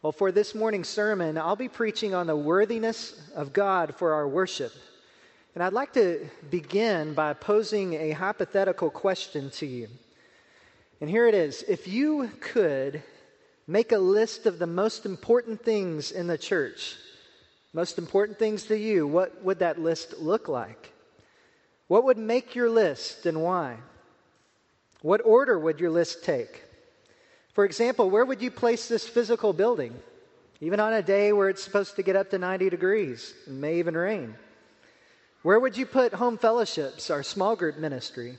Well, for this morning's sermon, I'll be preaching on the worthiness of God for our worship. And I'd like to begin by posing a hypothetical question to you. And here it is. If you could make a list of the most important things in the church, most important things to you, what would that list look like? What would make your list and why? What order would your list take? For example, where would you place this physical building? Even on a day where it's supposed to get up to 90 degrees and may even rain. Where would you put home fellowships, our small group ministry?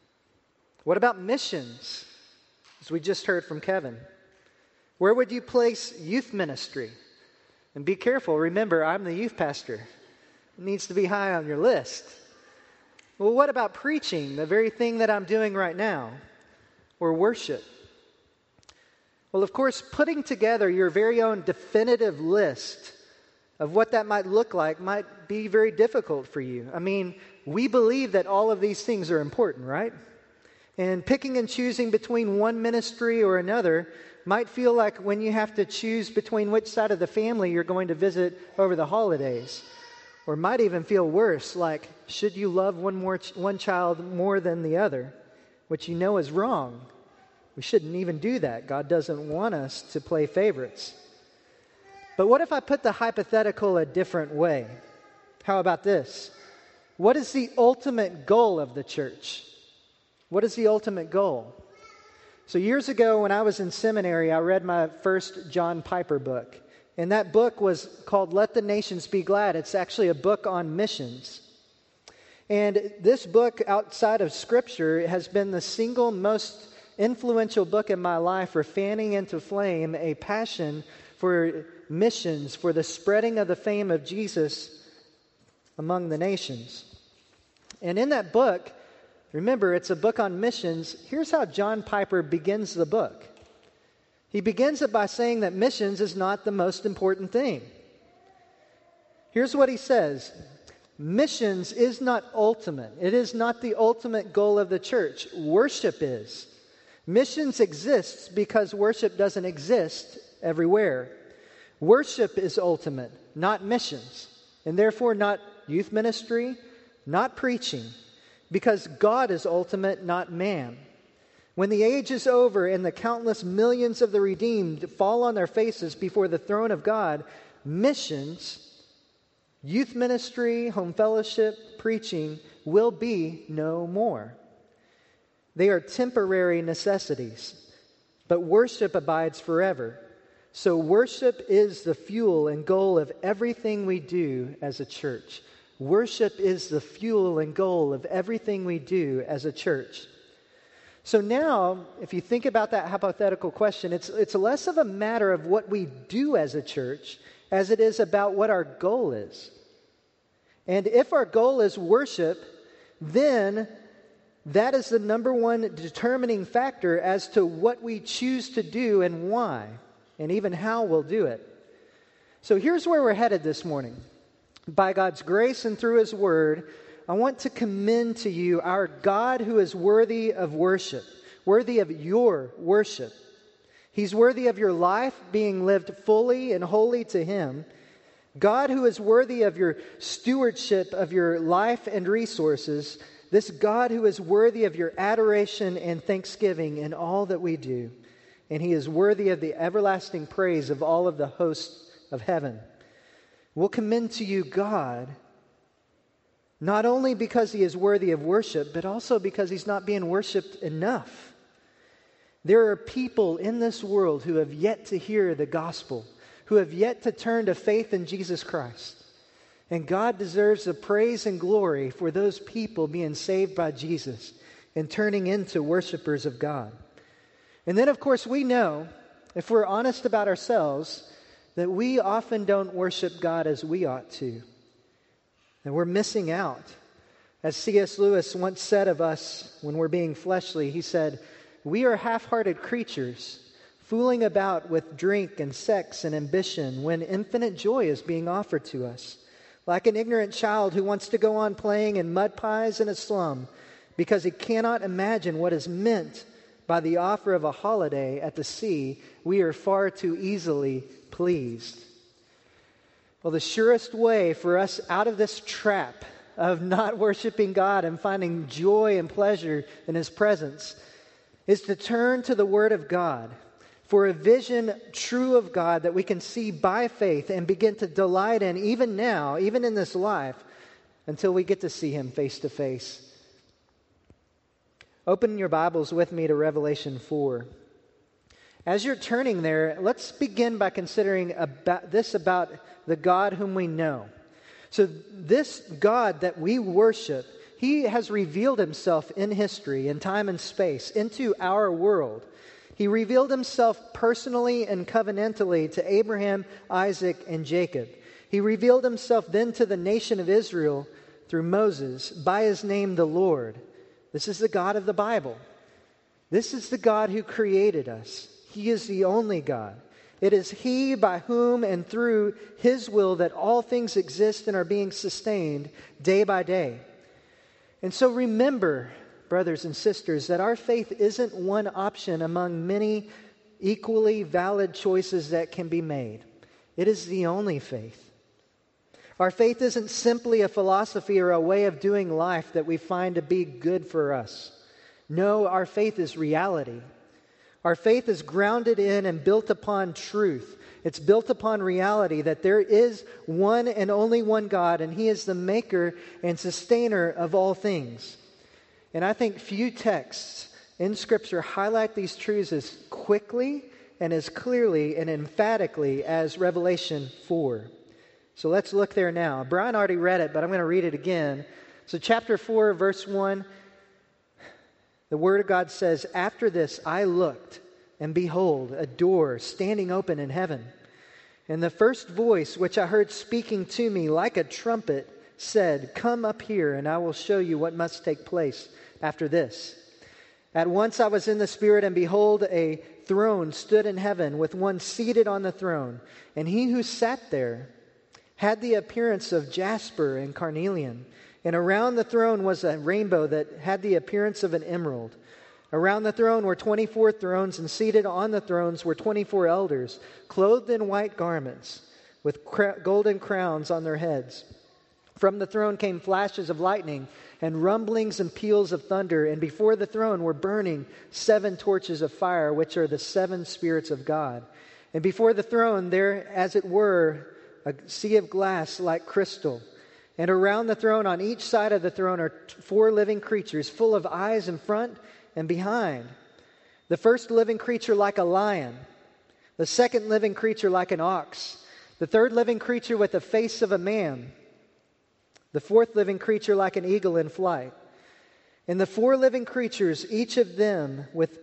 What about missions, as we just heard from Kevin? Where would you place youth ministry? And be careful, remember, I'm the youth pastor. It needs to be high on your list. Well, what about preaching, the very thing that I'm doing right now? Or worship? Well, of course, putting together your very own definitive list of what that might look like might be very difficult for you. I mean, we believe that all of these things are important, right? And picking and choosing between one ministry or another might feel like when you have to choose between which side of the family you're going to visit over the holidays. Or might even feel worse, like should you love one child more than the other, which you know is wrong. We shouldn't even do that. God doesn't want us to play favorites. But what if I put the hypothetical a different way? How about this? What is the ultimate goal of the church? What is the ultimate goal? So years ago when I was in seminary, I read my first John Piper book. And that book was called Let the Nations Be Glad. It's actually a book on missions. And this book, outside of Scripture, has been the single most influential book in my life for fanning into flame a passion for missions, for the spreading of the fame of Jesus among the nations. And in that book, remember, it's a book on missions. Here's how John Piper begins the book. He begins it by saying that missions is not the most important thing. Here's what he says. Missions is not ultimate. It is not the ultimate goal of the church. Worship is. Missions exists because worship doesn't exist everywhere. Worship is ultimate, not missions, and therefore not youth ministry, not preaching, because God is ultimate, not man. When the age is over and the countless millions of the redeemed fall on their faces before the throne of God, missions, youth ministry, home fellowship, preaching will be no more. They are temporary necessities, but worship abides forever. So worship is the fuel and goal of everything we do as a church. Worship is the fuel and goal of everything we do as a church. So now, if you think about that hypothetical question, it's less of a matter of what we do as a church as it is about what our goal is. And if our goal is worship, then that is the number one determining factor as to what we choose to do and why, and even how we'll do it. So here's where we're headed this morning. By God's grace and through His Word, I want to commend to you our God who is worthy of worship, worthy of your worship. He's worthy of your life being lived fully and wholly to Him. God who is worthy of your stewardship of your life and resources. This God who is worthy of your adoration and thanksgiving in all that we do. And He is worthy of the everlasting praise of all of the hosts of heaven. We'll commend to you God, not only because He is worthy of worship, but also because He's not being worshiped enough. There are people in this world who have yet to hear the gospel, who have yet to turn to faith in Jesus Christ. And God deserves the praise and glory for those people being saved by Jesus and turning into worshipers of God. And then, of course, we know, if we're honest about ourselves, that we often don't worship God as we ought to. And we're missing out. As C.S. Lewis once said of us when we're being fleshly, he said, "We are half-hearted creatures, fooling about with drink and sex and ambition when infinite joy is being offered to us. Like an ignorant child who wants to go on playing in mud pies in a slum because he cannot imagine what is meant by the offer of a holiday at the sea, we are far too easily pleased. Well, the surest way for us out of this trap of not worshiping God and finding joy and pleasure in His presence is to turn to the Word of God for a vision true of God that we can see by faith and begin to delight in even now, even in this life, until we get to see Him face to face. Open your Bibles with me to Revelation 4. As you're turning there, let's begin by considering about the God whom we know. So this God that we worship, He has revealed Himself in history, in time and space, into our world. He revealed Himself personally and covenantally to Abraham, Isaac, and Jacob. He revealed Himself then to the nation of Israel through Moses by His name, the Lord. This is the God of the Bible. This is the God who created us. He is the only God. It is He by whom and through His will that all things exist and are being sustained day by day. And so remember, brothers and sisters, that our faith isn't one option among many equally valid choices that can be made. It is the only faith. Our faith isn't simply a philosophy or a way of doing life that we find to be good for us. No, our faith is reality. Our faith is grounded in and built upon truth. It's built upon reality that there is one and only one God, and He is the maker and sustainer of all things. And I think few texts in Scripture highlight these truths as quickly and as clearly and emphatically as Revelation 4. So let's look there now. Brian already read it, but I'm going to read it again. So chapter 4, verse 1, the Word of God says, "After this I looked, and behold, a door standing open in heaven. And the first voice which I heard speaking to me like a trumpet said, 'Come up here, and I will show you what must take place after this.' At once I was in the Spirit, and behold, a throne stood in heaven with one seated on the throne. And He who sat there had the appearance of jasper and carnelian. And around the throne was a rainbow that had the appearance of an emerald. Around the throne were 24 thrones, and seated on the thrones were 24 elders, clothed in white garments, with golden crowns on their heads. From the throne came flashes of lightning, and rumblings and peals of thunder, and before the throne were burning 7 torches of fire, which are the 7 spirits of God. And before the throne there, as it were, a sea of glass like crystal. And around the throne, on each side of the throne, are 4 living creatures, full of eyes in front and behind. The first living creature like a lion, the second living creature like an ox, the third living creature with the face of a man, the fourth living creature like an eagle in flight. And the 4 living creatures, each of them with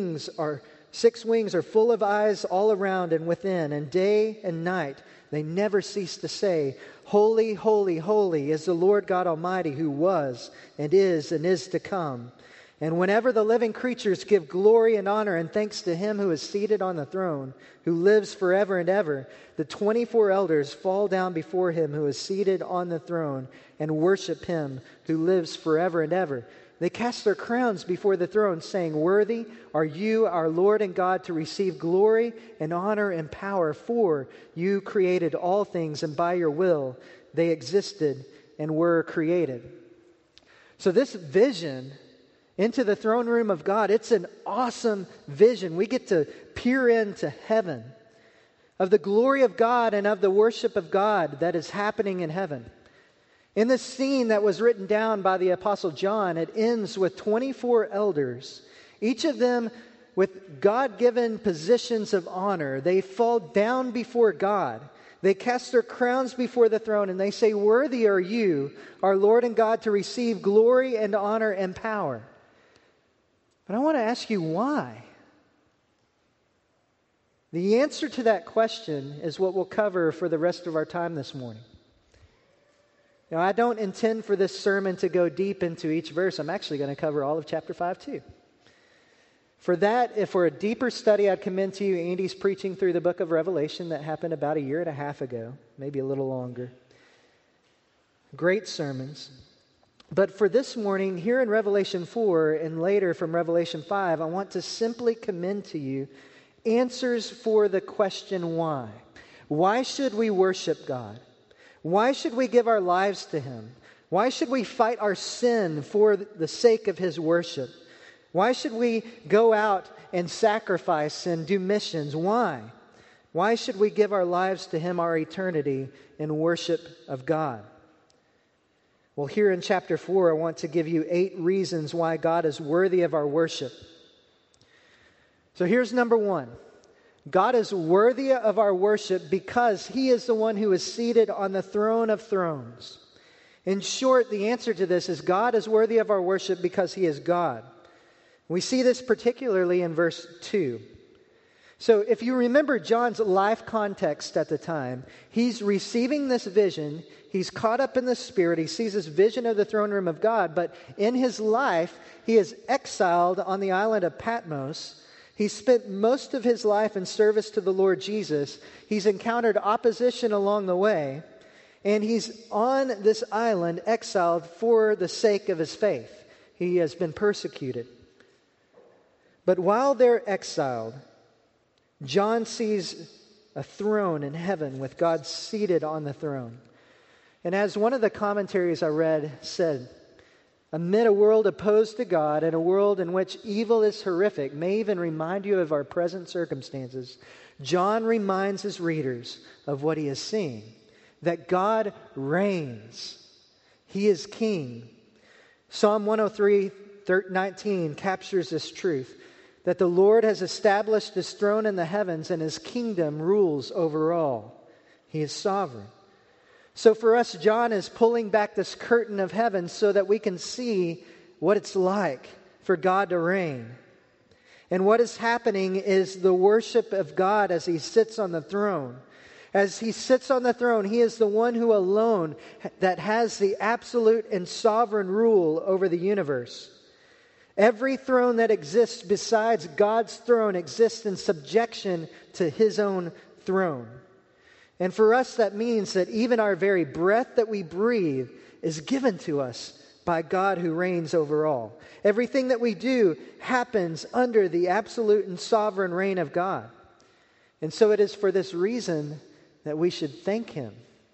6 wings, are full of eyes all around and within, and day and night they never cease to say, 'Holy, holy, holy is the Lord God Almighty, who was and is to come.' And whenever the living creatures give glory and honor and thanks to Him who is seated on the throne, who lives forever and ever, the 24 elders fall down before Him who is seated on the throne and worship Him who lives forever and ever. They cast their crowns before the throne, saying, 'Worthy are you, our Lord and God, to receive glory and honor and power, for you created all things, and by your will they existed and were created.'" So this vision into the throne room of God, it's an awesome vision. We get to peer into heaven, of the glory of God and of the worship of God that is happening in heaven. In this scene that was written down by the Apostle John, it ends with 24 elders, each of them with God-given positions of honor. They fall down before God. They cast their crowns before the throne, and they say, "Worthy are you, our Lord and God, to receive glory and honor and power." But I want to ask you why. The answer to that question is what we'll cover for the rest of our time this morning. Now, I don't intend for this sermon to go deep into each verse. I'm actually going to cover all of chapter 5 too. For that, if for a deeper study, I'd commend to you Andy's preaching through the book of Revelation that happened about 1.5 years ago, maybe a little longer. Great sermons. But for this morning, here in Revelation 4 and later from Revelation 5, I want to simply commend to you answers for the question why. Why should we worship God? Why should we give our lives to Him? Why should we fight our sin for the sake of His worship? Why should we go out and sacrifice and do missions? Why? Why should we give our lives to Him, our eternity, in worship of God? Well, here in chapter 4, I want to give you 8 reasons why God is worthy of our worship. So here's number 1. God is worthy of our worship because He is the one who is seated on the throne of thrones. In short, the answer to this is God is worthy of our worship because He is God. We see this particularly in verse 2. So if you remember John's life context at the time, he's receiving this vision. He's caught up in the Spirit. He sees this vision of the throne room of God. But in his life, he is exiled on the island of Patmos. He spent most of his life in service to the Lord Jesus. He's encountered opposition along the way. And he's on this island exiled for the sake of his faith. He has been persecuted. But while they're exiled, John sees a throne in heaven with God seated on the throne. And as one of the commentaries I read said, amid a world opposed to God and a world in which evil is horrific, may even remind you of our present circumstances, John reminds his readers of what he is seeing, that God reigns. He is king. Psalm 103:19 captures this truth, that the Lord has established His throne in the heavens and His kingdom rules over all. He is sovereign. So for us, John is pulling back this curtain of heaven so that we can see what it's like for God to reign. And what is happening is the worship of God as He sits on the throne. As He sits on the throne, He is the one who alone that has the absolute and sovereign rule over the universe. Every throne that exists besides God's throne exists in subjection to His own throne. And for us, that means that even our very breath that we breathe is given to us by God who reigns over all. Everything that we do happens under the absolute and sovereign reign of God. And so it is for this reason that we should thank Him.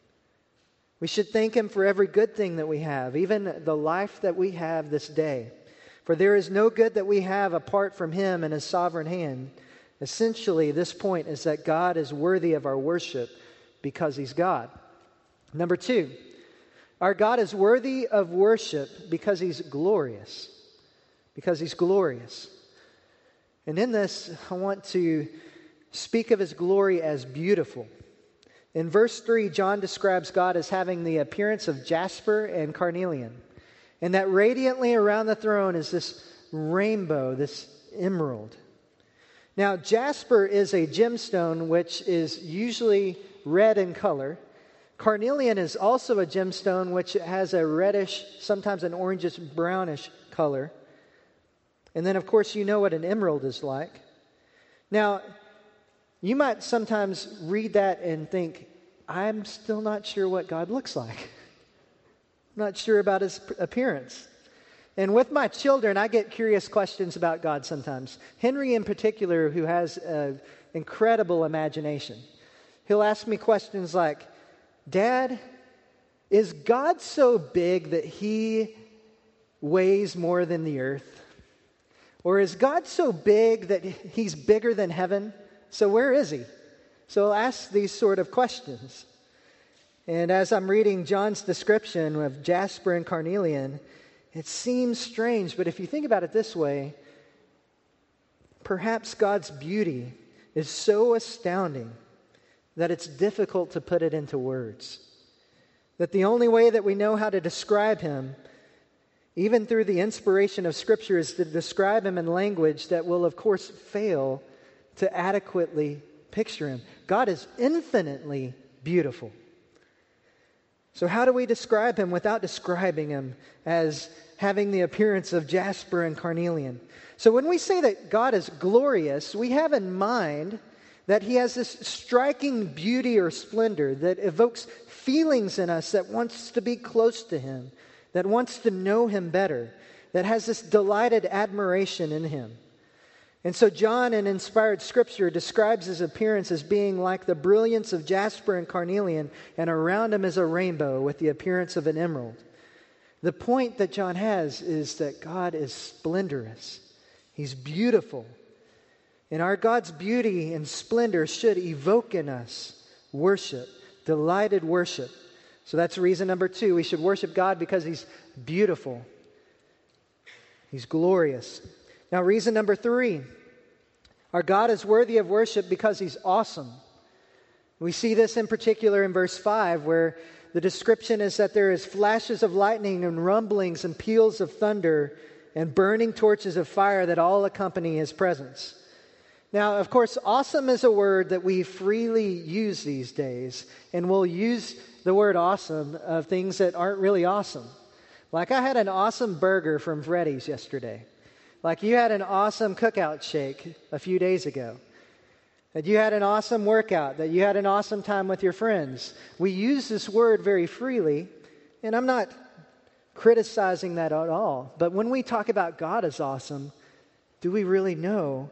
We should thank Him for every good thing that we have, even the life that we have this day. For there is no good that we have apart from Him and His sovereign hand. Essentially, this point is that God is worthy of our worship because He's God. Number 2, our God is worthy of worship because He's glorious. Because He's glorious. And in this, I want to speak of His glory as beautiful. In verse 3, John describes God as having the appearance of jasper and carnelian. And that radiantly around the throne is this rainbow, this emerald. Now, jasper is a gemstone which is usually red in color. Carnelian is also a gemstone which has a reddish, sometimes an orangish, brownish color. And then, of course, you know what an emerald is like. Now, you might sometimes read that and think, I'm still not sure what God looks like. Not sure about His appearance. And with my children, I get curious questions about God sometimes. Henry in particular, who has an incredible imagination. He'll ask me questions like, Dad, is God so big that He weighs more than the earth? Or is God so big that He's bigger than heaven? So where is He? So I'll ask these sort of questions. And as I'm reading John's description of jasper and carnelian, it seems strange, but if you think about it this way, perhaps God's beauty is so astounding that it's difficult to put it into words. That the only way that we know how to describe Him, even through the inspiration of Scripture, is to describe Him in language that will, of course, fail to adequately picture Him. God is infinitely beautiful. So how do we describe Him without describing Him as having the appearance of jasper and carnelian? So when we say that God is glorious, we have in mind that He has this striking beauty or splendor that evokes feelings in us that wants to be close to Him, that wants to know him better, that has this delighted admiration in him. And so John, in inspired scripture, describes his appearance as being like the brilliance of jasper and carnelian, and around him is a rainbow with the appearance of an emerald. The point that John has is that God is splendorous. He's beautiful. And our God's beauty and splendor should evoke in us worship, delighted worship. So that's reason number 2. We should worship God because He's beautiful. He's glorious. Now, reason number 3. Our God is worthy of worship because He's awesome. We see this in particular in verse 5, where the description is that there is flashes of lightning and rumblings and peals of thunder and burning torches of fire that all accompany His presence. Now, of course, awesome is a word that we freely use these days, and we'll use the word awesome of things that aren't really awesome. Like I had an awesome burger from Freddy's yesterday. Like you had an awesome cookout shake a few days ago. That you had an awesome workout, that you had an awesome time with your friends. We use this word very freely, and I'm not criticizing that at all. But when we talk about God as awesome, do we really know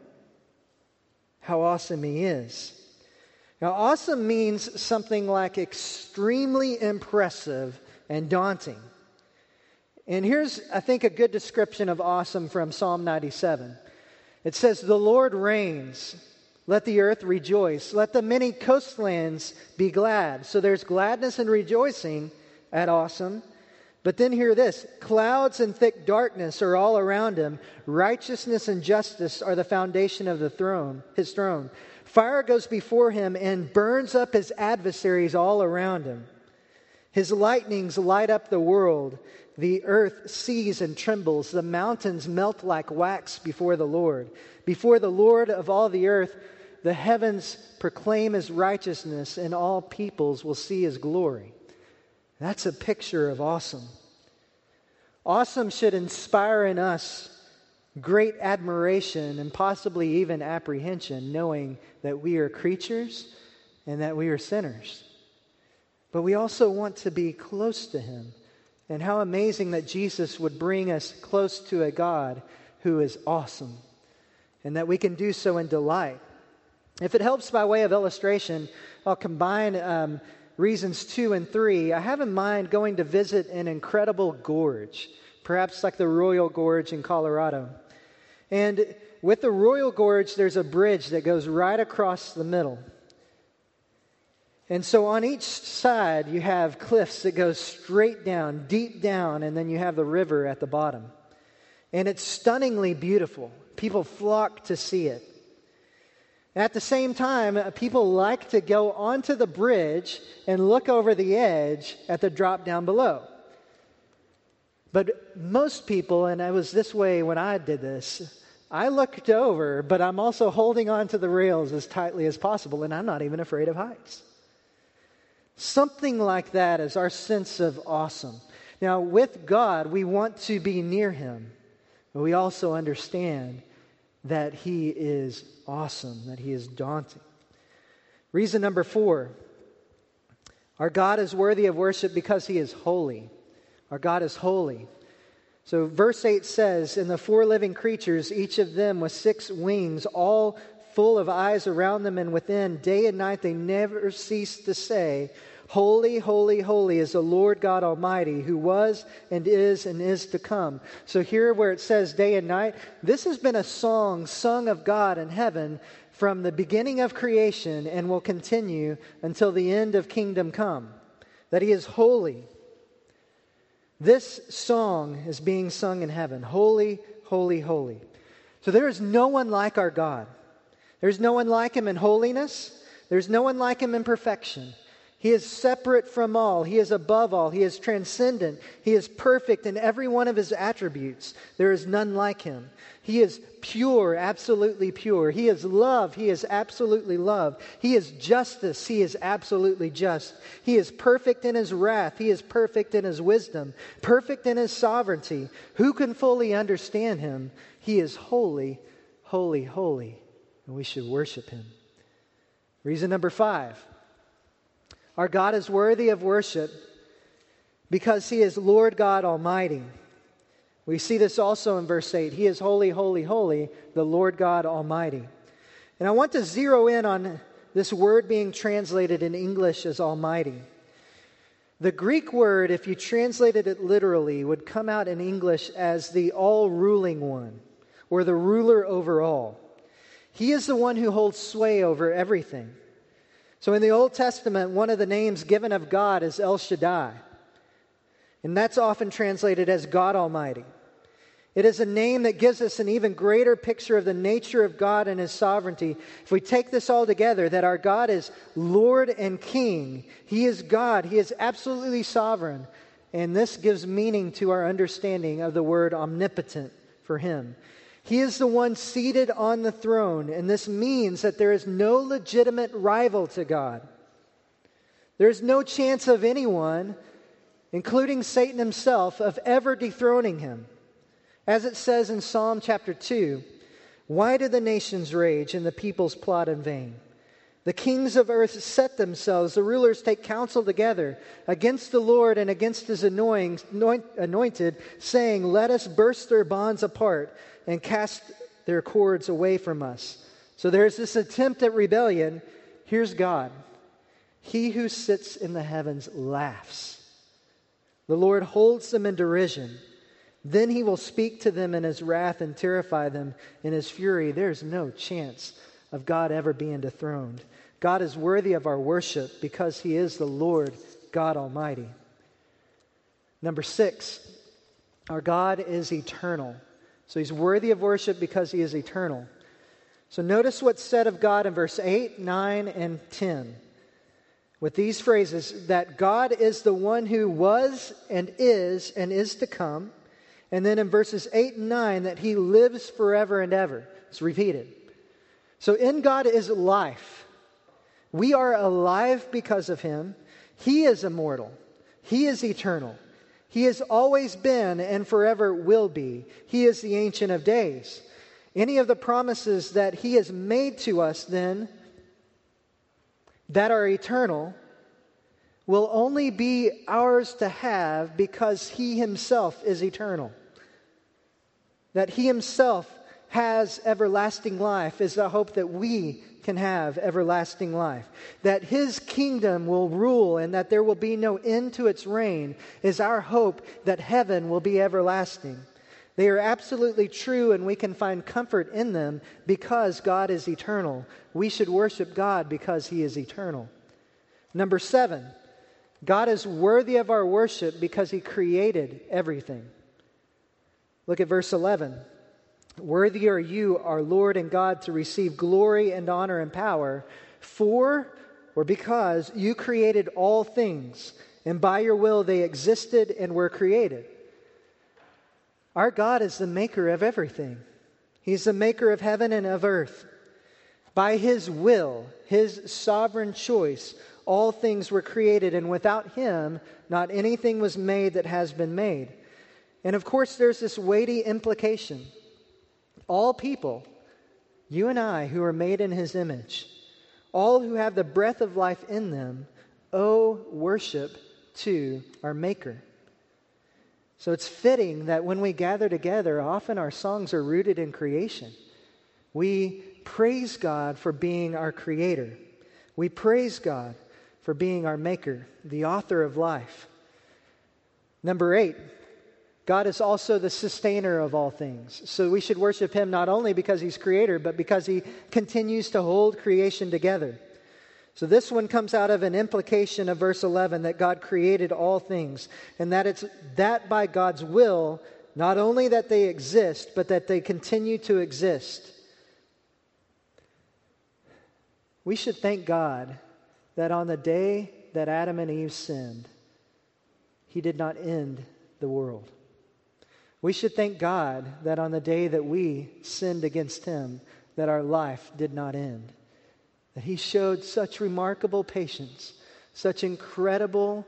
how awesome He is? Now, awesome means something like extremely impressive and daunting. And here's, I think, a good description of awesome from Psalm 97. It says, "The Lord reigns. Let the earth rejoice. Let the many coastlands be glad." So there's gladness and rejoicing at awesome. But then hear this: clouds and thick darkness are all around Him. Righteousness and justice are the foundation of His throne. Fire goes before Him and burns up His adversaries all around Him. His lightnings light up the world. The earth sees and trembles. The mountains melt like wax before the Lord. Before the Lord of all the earth, the heavens proclaim His righteousness, and all peoples will see His glory. That's a picture of awesome. Awesome should inspire in us great admiration and possibly even apprehension, knowing that we are creatures and that we are sinners. But we also want to be close to Him. And how amazing that Jesus would bring us close to a God who is awesome, and that we can do so in delight. If it helps by way of illustration, I'll combine reasons 2 and 3. I have in mind going to visit an incredible gorge, perhaps like the Royal Gorge in Colorado. And with the Royal Gorge, there's a bridge that goes right across the middle. And so on each side, you have cliffs that go straight down, deep down, and then you have the river at the bottom. And it's stunningly beautiful. People flock to see it. At the same time, people like to go onto the bridge and look over the edge at the drop down below. But most people, and I was this way when I did this, I looked over, but I'm also holding on to the rails as tightly as possible, and I'm not even afraid of heights. Something like that is our sense of awesome. Now, with God, we want to be near Him, but we also understand that He is awesome, that He is daunting. Reason number 4, our God is worthy of worship because He is holy. Our God is holy. So verse 8 says, "And the 4 living creatures, each of them with 6 wings, all full of eyes around them and within, day and night they never cease to say, 'Holy, holy, holy is the Lord God Almighty, who was and is to come.'" So here where it says day and night, this has been a song sung of God in heaven from the beginning of creation and will continue until the end of kingdom come, that He is holy. This song is being sung in heaven. Holy, holy, holy. So there is no one like our God. There's no one like Him in holiness. There's no one like Him in perfection. He is separate from all. He is above all. He is transcendent. He is perfect in every one of His attributes. There is none like Him. He is pure, absolutely pure. He is love. He is absolutely love. He is justice. He is absolutely just. He is perfect in His wrath. He is perfect in His wisdom, perfect in His sovereignty. Who can fully understand Him? He is holy, holy, holy, and we should worship Him. Reason number 5. Our God is worthy of worship because he is Lord God Almighty. We see this also in verse 8. He is holy, holy, holy, the Lord God Almighty. And I want to zero in on this word being translated in English as Almighty. The Greek word, if you translated it literally, would come out in English as the all-ruling one, or the ruler over all. He is the one who holds sway over everything. So in the Old Testament, one of the names given of God is El Shaddai. And that's often translated as God Almighty. It is a name that gives us an even greater picture of the nature of God and His sovereignty. If we take this all together, that our God is Lord and King. He is God. He is absolutely sovereign. And this gives meaning to our understanding of the word omnipotent for Him. He is the one seated on the throne, and this means that there is no legitimate rival to God. There is no chance of anyone, including Satan himself, of ever dethroning Him. As it says in Psalm chapter 2, "Why do the nations rage and the peoples plot in vain? The kings of earth set themselves, the rulers take counsel together against the Lord and against His anointed, saying, 'Let us burst their bonds apart and cast their cords away from us.'" So there's this attempt at rebellion. Here's God. He who sits in the heavens laughs. The Lord holds them in derision. Then He will speak to them in His wrath and terrify them in His fury. There's no chance of God ever being dethroned. God is worthy of our worship because He is the Lord God Almighty. Number 6, our God is eternal. So He's worthy of worship because He is eternal. So notice what's said of God in verse 8, 9, and 10. With these phrases, that God is the one who was and is to come. And then in verses 8 and 9, that He lives forever and ever. It's repeated. So in God is life. We are alive because of Him. He is immortal. He is eternal. He has always been and forever will be. He is the Ancient of Days. Any of the promises that He has made to us then that are eternal will only be ours to have because He Himself is eternal. That He Himself has everlasting life is the hope that we can have everlasting life. That His kingdom will rule and that there will be no end to its reign is our hope that heaven will be everlasting. They are absolutely true and we can find comfort in them because God is eternal. We should worship God because He is eternal. Number 7, God is worthy of our worship because He created everything. Look at verse 11. "Worthy are you, our Lord and God, to receive glory and honor and power, for, or because, you created all things, and by your will they existed and were created." Our God is the maker of everything. He's the maker of heaven and of earth. By His will, His sovereign choice, all things were created, and without Him, not anything was made that has been made. And of course, there's this weighty implication. All people, you and I, who are made in His image, all who have the breath of life in them, owe worship to our Maker. So it's fitting that when we gather together, often our songs are rooted in creation. We praise God for being our Creator. We praise God for being our Maker, the author of life. Number 8, God is also the sustainer of all things. So we should worship Him not only because He's Creator, but because He continues to hold creation together. So this one comes out of an implication of verse 11 that God created all things, and that it's that by God's will, not only that they exist, but that they continue to exist. We should thank God that on the day that Adam and Eve sinned, He did not end the world. We should thank God that on the day that we sinned against Him, that our life did not end. That He showed such remarkable patience, such incredible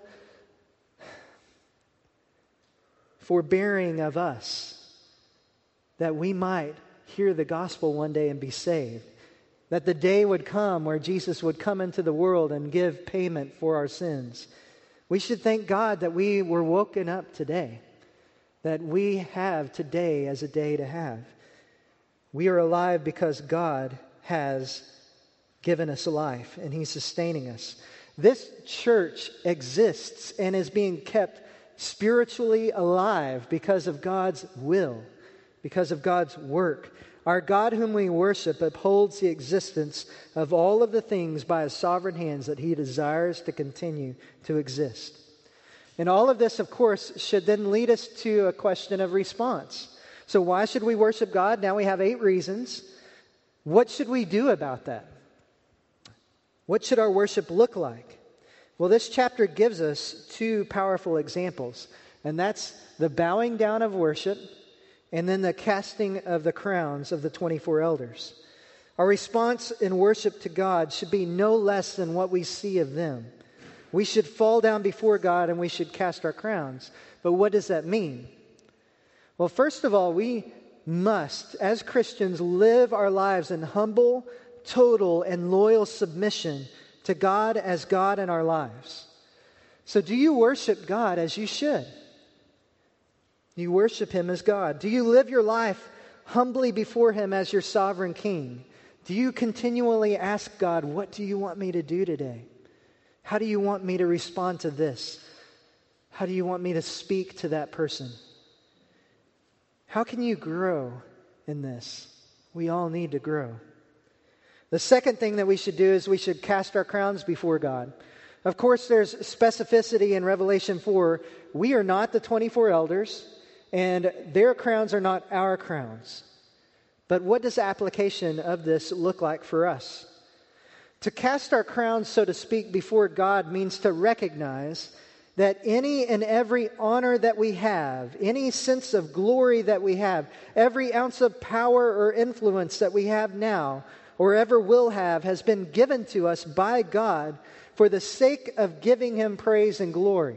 forbearing of us, that we might hear the gospel one day and be saved. That the day would come where Jesus would come into the world and give payment for our sins. We should thank God that we were woken up today, that we have today as a day to have. We are alive because God has given us life and He's sustaining us. This church exists and is being kept spiritually alive because of God's will, because of God's work. Our God whom we worship upholds the existence of all of the things by His sovereign hands that He desires to continue to exist. And all of this, of course, should then lead us to a question of response. So why should we worship God? Now we have 8 reasons. What should we do about that? What should our worship look like? Well, this chapter gives us 2 powerful examples, and that's the bowing down of worship and then the casting of the crowns of the 24 elders. Our response in worship to God should be no less than what we see of them. We should fall down before God and we should cast our crowns. But what does that mean? Well, first of all, we must, as Christians, live our lives in humble, total, and loyal submission to God as God in our lives. So do you worship God as you should? You worship Him as God. Do you live your life humbly before Him as your sovereign King? Do you continually ask God, what do you want me to do today? How do you want me to respond to this? How do you want me to speak to that person? How can you grow in this? We all need to grow. The second thing that we should do is we should cast our crowns before God. Of course, there's specificity in Revelation 4. We are not the 24 elders, and their crowns are not our crowns. But what does application of this look like for us? To cast our crowns, so to speak, before God means to recognize that any and every honor that we have, any sense of glory that we have, every ounce of power or influence that we have now or ever will have has been given to us by God for the sake of giving Him praise and glory.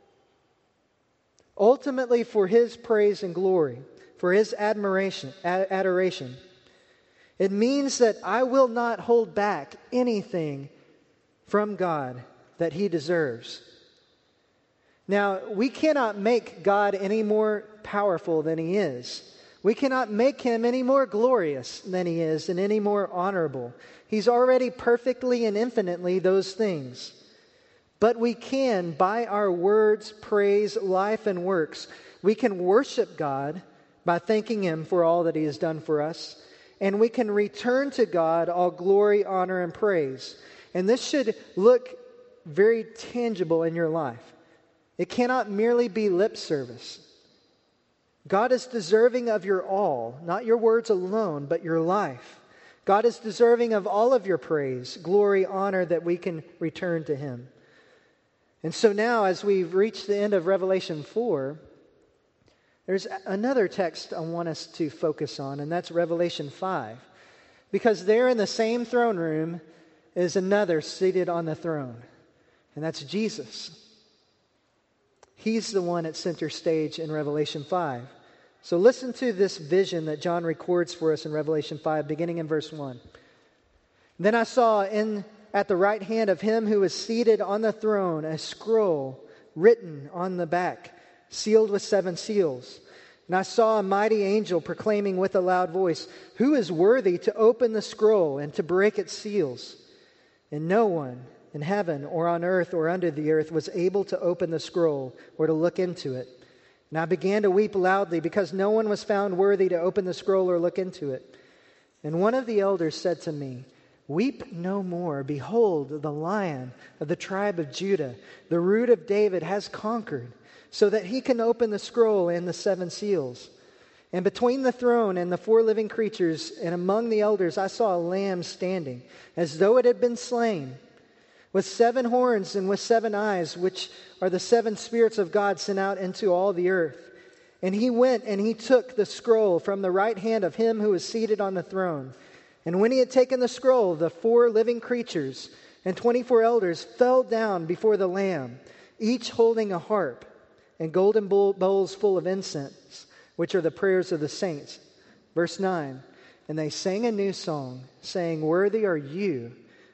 Ultimately for His praise and glory, for His adoration. It means that I will not hold back anything from God that He deserves. Now, we cannot make God any more powerful than He is. We cannot make Him any more glorious than He is and any more honorable. He's already perfectly and infinitely those things. But we can, by our words, praise, life, and works, we can worship God by thanking Him for all that He has done for us. And we can return to God all glory, honor, and praise. And this should look very tangible in your life. It cannot merely be lip service. God is deserving of your all, not your words alone, but your life. God is deserving of all of your praise, glory, honor that we can return to Him. And so now, as we've reached the end of Revelation 4, there's another text I want us to focus on, and that's Revelation 5. Because there in the same throne room is another seated on the throne, and that's Jesus. He's the one at center stage in Revelation 5. So listen to this vision that John records for us in Revelation 5, beginning in verse 1. Then I saw at the right hand of Him who was seated on the throne a scroll written on the back, sealed with 7 seals. And I saw a mighty angel proclaiming with a loud voice, "Who is worthy to open the scroll and to break its seals?" And no one in heaven or on earth or under the earth was able to open the scroll or to look into it. And I began to weep loudly because no one was found worthy to open the scroll or look into it. And one of the elders said to me, "Weep no more. Behold, the Lion of the tribe of Judah, the Root of David, has conquered, so that He can open the scroll and the 7 seals." And between the throne and the 4 living creatures and among the elders I saw a lamb standing, as though it had been slain, with 7 horns and with 7 eyes, which are the 7 spirits of God sent out into all the earth. And He went and He took the scroll from the right hand of Him who was seated on the throne. And when He had taken the scroll, the 4 living creatures and 24 elders fell down before the Lamb, each holding a harp and golden bowls full of incense, which are the prayers of the saints. Verse 9, and they sang a new song, saying, "Worthy are You,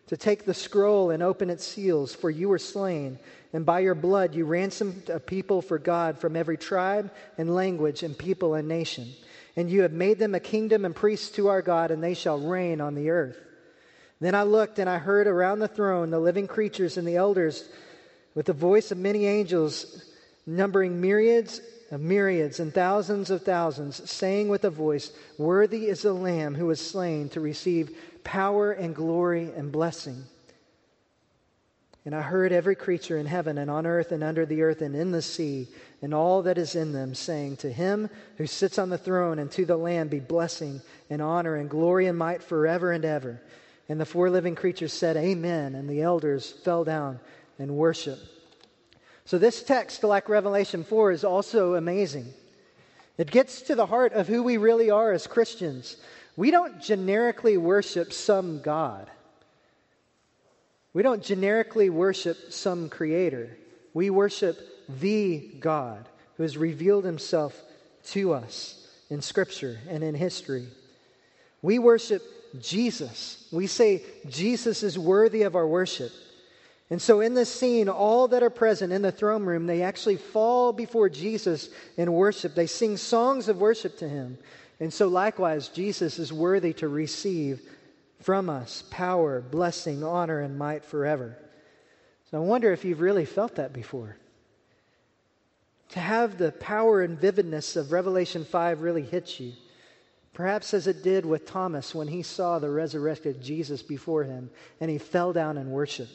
to take the scroll and open its seals, for you were slain, and by your blood you ransomed a people for God from every tribe and language and people and nation. And you have made them a kingdom and priests to our God, and they shall reign on the earth. Then I looked, and I heard around the throne the living creatures and the elders with the voice of many angels, numbering myriads of myriads and thousands of thousands, saying with a voice, "Worthy is the Lamb who was slain to receive power and glory and blessing." And I heard every creature in heaven and on earth and under the earth and in the sea and all that is in them, saying, "To him who sits on the throne and to the Lamb be blessing and honor and glory and might forever and ever." And the four living creatures said, "Amen." And the elders fell down and worshiped. So this text, like Revelation 4, is also amazing. It gets to the heart of who we really are as Christians. We don't generically worship some God. We don't generically worship some creator. We worship the God who has revealed himself to us in Scripture and in history. We worship Jesus. We say Jesus is worthy of our worship. And so in this scene, all that are present in the throne room, they actually fall before Jesus in worship. They sing songs of worship to him. And so likewise, Jesus is worthy to receive from us power, blessing, honor, and might forever. So I wonder if you've really felt that before. To have the power and vividness of Revelation 5 really hit you. Perhaps as it did with Thomas when he saw the resurrected Jesus before him and he fell down and worshiped.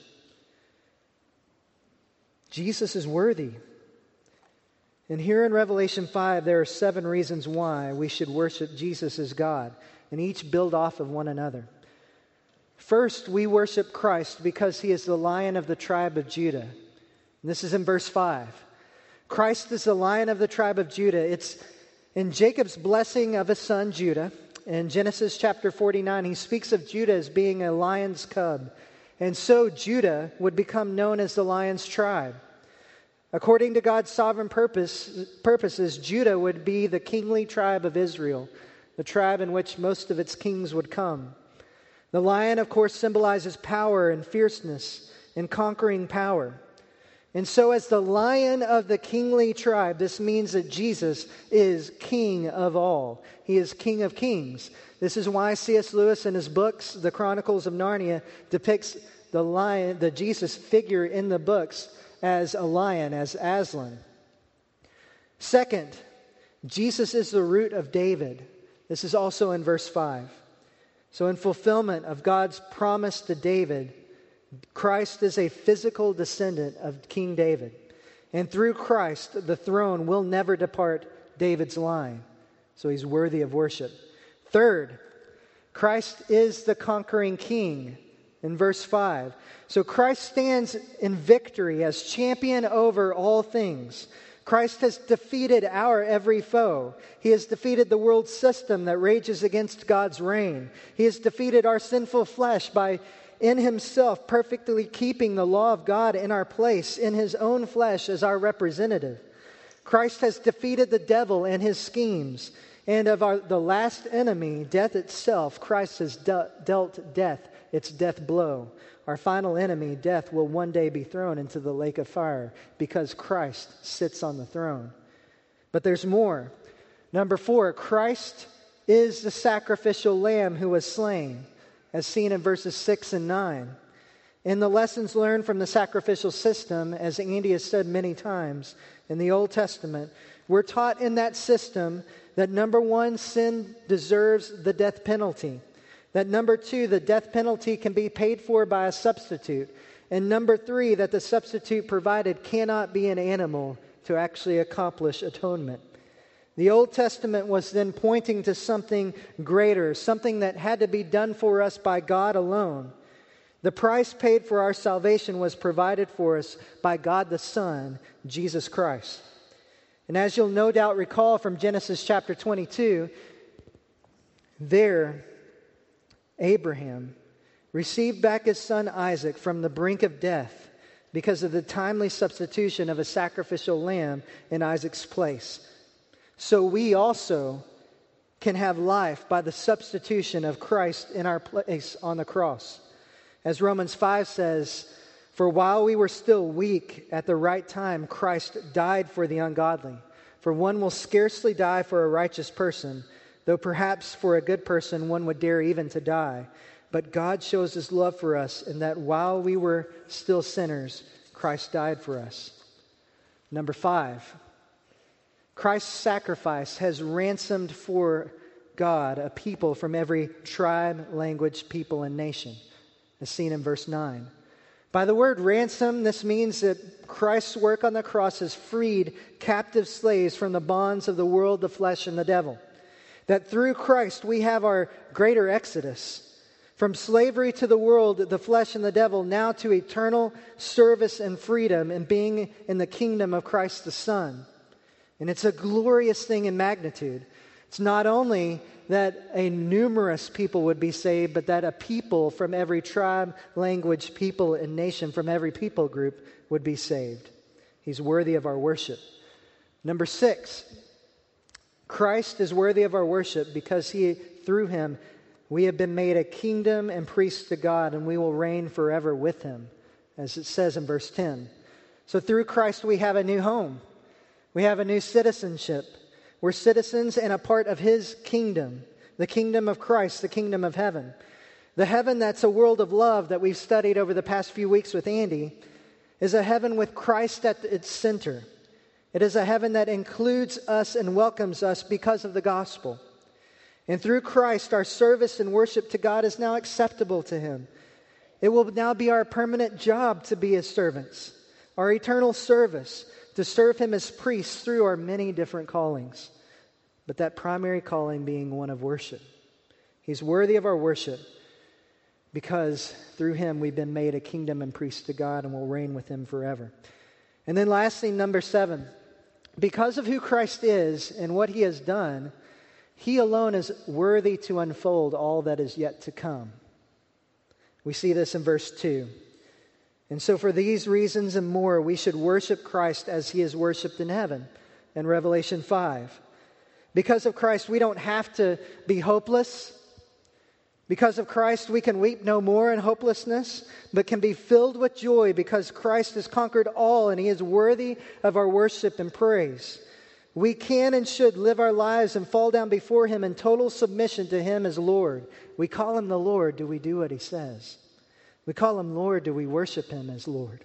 Jesus is worthy. And here in Revelation 5, there are 7 reasons why we should worship Jesus as God, and each build off of one another. First, we worship Christ because he is the Lion of the tribe of Judah. And this is in verse 5. Christ is the Lion of the tribe of Judah. It's in Jacob's blessing of his son Judah. In Genesis chapter 49, he speaks of Judah as being a lion's cub. And so Judah would become known as the lion's tribe. According to God's sovereign purposes, Judah would be the kingly tribe of Israel, the tribe in which most of its kings would come. The lion, of course, symbolizes power and fierceness and conquering power. And so as the Lion of the kingly tribe, this means that Jesus is King of all. He is King of kings. This is why C.S. Lewis in his books, The Chronicles of Narnia, depicts the lion, the Jesus figure in the books as a lion, as Aslan. Second, Jesus is the root of David. This is also in verse 5. So in fulfillment of God's promise to David, Christ is a physical descendant of King David. And through Christ, the throne will never depart David's line. So he's worthy of worship. Third, Christ is the conquering king in verse 5. So Christ stands in victory as champion over all things. Christ has defeated our every foe. He has defeated the world system that rages against God's reign. He has defeated our sinful flesh by in himself perfectly keeping the law of God in our place, in his own flesh as our representative. Christ has defeated the devil and his schemes. And of the last enemy, death itself, Christ has dealt death its death blow. Our final enemy, death, will one day be thrown into the lake of fire because Christ sits on the throne. But there's more. Number 4, Christ is the sacrificial lamb who was slain, as seen in verses 6 and 9. In the lessons learned from the sacrificial system, as Andy has said many times in the Old Testament, we're taught in that system that number 1, sin deserves the death penalty. That number 2, the death penalty can be paid for by a substitute. And number 3, that the substitute provided cannot be an animal to actually accomplish atonement. The Old Testament was then pointing to something greater, something that had to be done for us by God alone. The price paid for our salvation was provided for us by God the Son, Jesus Christ. And as you'll no doubt recall from Genesis chapter 22, there Abraham received back his son Isaac from the brink of death because of the timely substitution of a sacrificial lamb in Isaac's place. So we also can have life by the substitution of Christ in our place on the cross. As Romans 5 says, "For while we were still weak, at the right time Christ died for the ungodly. For one will scarcely die for a righteous person, though perhaps for a good person one would dare even to die. But God shows his love for us in that while we were still sinners, Christ died for us." Number 5, Christ's sacrifice has ransomed for God a people from every tribe, language, people, and nation, as seen in verse 9. By the word ransom, this means that Christ's work on the cross has freed captive slaves from the bonds of the world, the flesh, and the devil. That through Christ we have our greater exodus. From slavery to the world, the flesh, and the devil, now to eternal service and freedom and being in the kingdom of Christ the Son. And it's a glorious thing in magnitude. It's not only that a numerous people would be saved, but that a people from every tribe, language, people, and nation from every people group would be saved. He's worthy of our worship. Number 6, Christ is worthy of our worship because through him, we have been made a kingdom and priests to God, and we will reign forever with him, as it says in verse 10. So through Christ, we have a new home. We have a new citizenship. We're citizens and a part of his kingdom, the kingdom of Christ, the kingdom of heaven. The heaven that's a world of love that we've studied over the past few weeks with Andy is a heaven with Christ at its center. It is a heaven that includes us and welcomes us because of the gospel. And through Christ, our service and worship to God is now acceptable to him. It will now be our permanent job to be his servants, our eternal service, to serve him as priests through our many different callings, but that primary calling being one of worship. He's worthy of our worship because through him we've been made a kingdom and priests to God and will reign with him forever. And then lastly, number 7, because of who Christ is and what he has done, he alone is worthy to unfold all that is yet to come. We see this in verse 2. And so for these reasons and more, we should worship Christ as he is worshiped in heaven in Revelation 5. Because of Christ, we don't have to be hopeless. Because of Christ, we can weep no more in hopelessness, but can be filled with joy because Christ has conquered all and he is worthy of our worship and praise. We can and should live our lives and fall down before him in total submission to him as Lord. We call him the Lord. Do we do what he says? We call him Lord. Do we worship him as Lord?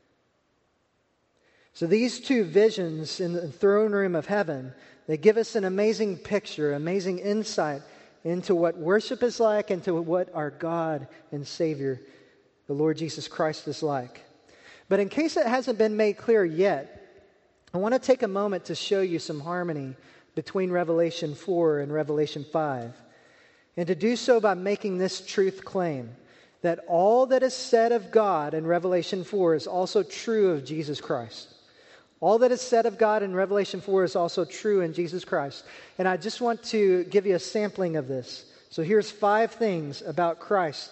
So these two visions in the throne room of heaven, they give us an amazing picture, amazing insight into what worship is like and to what our God and Savior, the Lord Jesus Christ, is like. But in case it hasn't been made clear yet, I want to take a moment to show you some harmony between Revelation 4 and Revelation 5. And to do so by making this truth claim, that all that is said of God in Revelation 4 is also true of Jesus Christ. All that is said of God in Revelation 4 is also true in Jesus Christ. And I just want to give you a sampling of this. So here's 5 things about Christ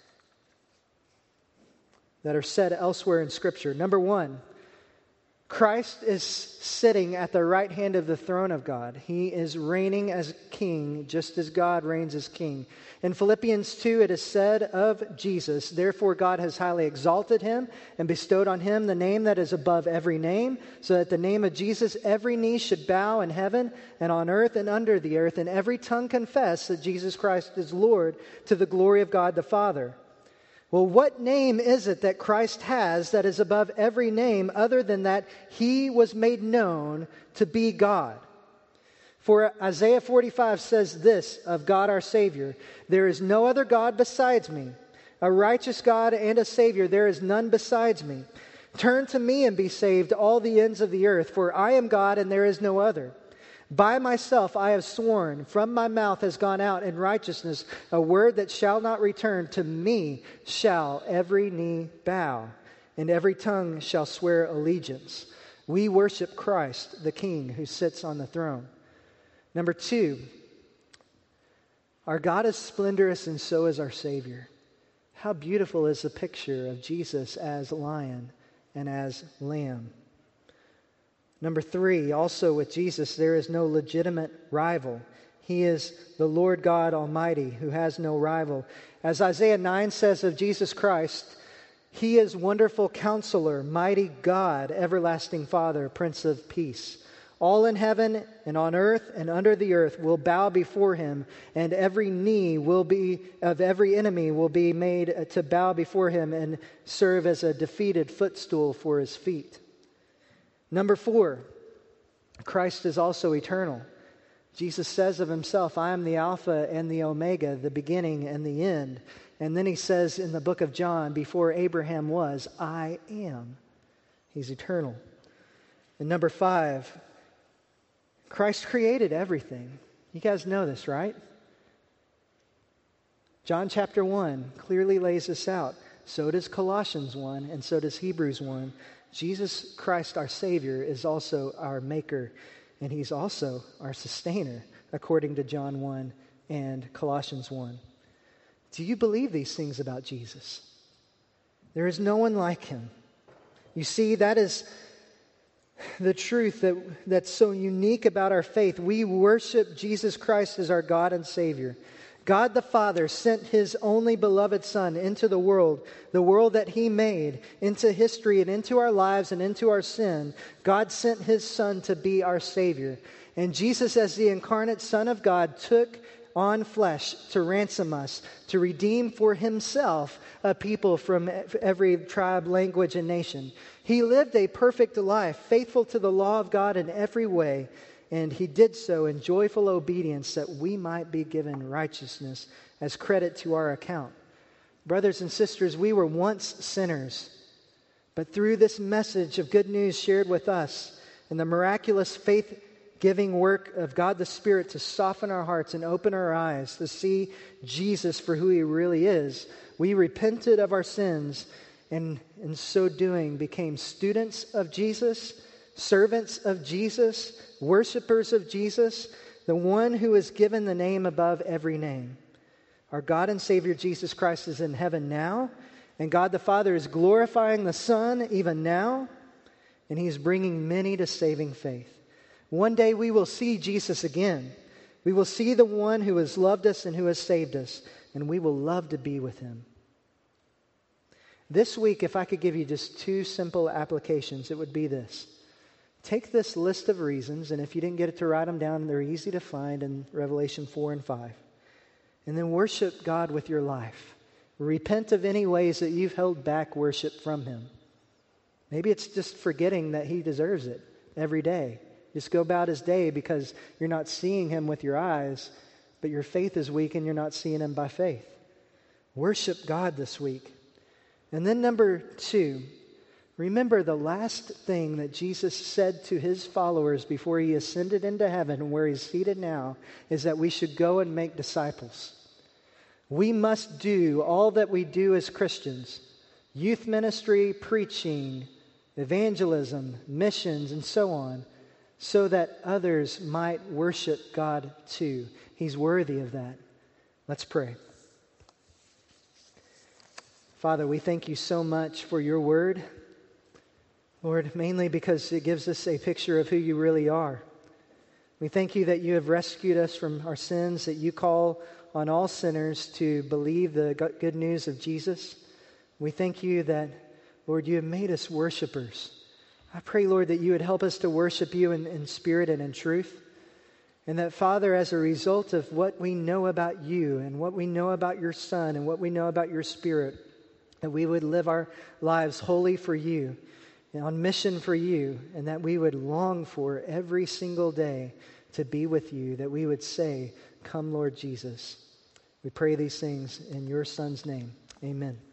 that are said elsewhere in Scripture. Number 1, Christ is sitting at the right hand of the throne of God. He is reigning as king, just as God reigns as king. In Philippians 2, it is said of Jesus, "Therefore God has highly exalted him and bestowed on him the name that is above every name, so that at the name of Jesus every knee should bow in heaven and on earth and under the earth, and every tongue confess that Jesus Christ is Lord, to the glory of God the Father." Well, what name is it that Christ has that is above every name other than that he was made known to be God? For Isaiah 45 says this of God our Savior, "There is no other God besides me, a righteous God and a Savior, there is none besides me. Turn to me and be saved, all the ends of the earth, for I am God and there is no other. By myself I have sworn, from my mouth has gone out in righteousness a word that shall not return. To me shall every knee bow, and every tongue shall swear allegiance." We worship Christ, the King who sits on the throne. Number 2, our God is splendorous and so is our Savior. How beautiful is the picture of Jesus as lion and as lamb. Number 3, also with Jesus, there is no legitimate rival. He is the Lord God Almighty, who has no rival. As Isaiah 9 says of Jesus Christ, He is Wonderful Counselor, Mighty God, Everlasting Father, Prince of Peace. All in heaven and on earth and under the earth will bow before Him, and every knee will be of every enemy will be made to bow before Him and serve as a defeated footstool for His feet. Number 4, Christ is also eternal. Jesus says of Himself, I am the Alpha and the Omega, the beginning and the end. And then He says in the book of John, before Abraham was, I am. He's eternal. And number 5, Christ created everything. You guys know this, right? John chapter 1 clearly lays this out. So does Colossians 1, and so does Hebrews 1. Jesus Christ, our Savior, is also our Maker, and He's also our Sustainer, according to John 1 and Colossians 1. Do you believe these things about Jesus? There is no one like Him. You see, that is the truth that's so unique about our faith. We worship Jesus Christ as our God and Savior. God the Father sent His only beloved Son into the world that He made, into history and into our lives and into our sin. God sent His Son to be our Savior. And Jesus, as the incarnate Son of God, took on flesh to ransom us, to redeem for Himself a people from every tribe, language, and nation. He lived a perfect life, faithful to the law of God in every way, and He did so in joyful obedience that we might be given righteousness as credit to our account. Brothers and sisters, we were once sinners, but through this message of good news shared with us and the miraculous faith-giving work of God the Spirit to soften our hearts and open our eyes to see Jesus for who He really is, we repented of our sins and in so doing became students of Jesus, servants of Jesus, worshipers of Jesus, the one who is given the name above every name. Our God and Savior Jesus Christ is in heaven now, and God the Father is glorifying the Son even now, and He is bringing many to saving faith. One day we will see Jesus again. We will see the one who has loved us and who has saved us, and we will love to be with Him. This week, if I could give you just 2 simple applications, it would be this. Take this list of reasons, and if you didn't get it to write them down, they're easy to find in Revelation 4 and 5. And then worship God with your life. Repent of any ways that you've held back worship from Him. Maybe it's just forgetting that He deserves it every day. Just go about His day because you're not seeing Him with your eyes, but your faith is weak and you're not seeing Him by faith. Worship God this week. And then number 2, remember the last thing that Jesus said to His followers before He ascended into heaven, where He's seated now, is that we should go and make disciples. We must do all that we do as Christians, youth ministry, preaching, evangelism, missions, and so on, so that others might worship God too. He's worthy of that. Let's pray. Father, we thank You so much for Your word. Lord, mainly because it gives us a picture of who You really are. We thank You that You have rescued us from our sins, that You call on all sinners to believe the good news of Jesus. We thank You that, Lord, You have made us worshipers. I pray, Lord, that You would help us to worship You in spirit and in truth. And that, Father, as a result of what we know about You and what we know about Your Son and what we know about Your Spirit, that we would live our lives wholly for You, on mission for You, and that we would long for every single day to be with You, that we would say, "Come, Lord Jesus." We pray these things in Your Son's name. Amen.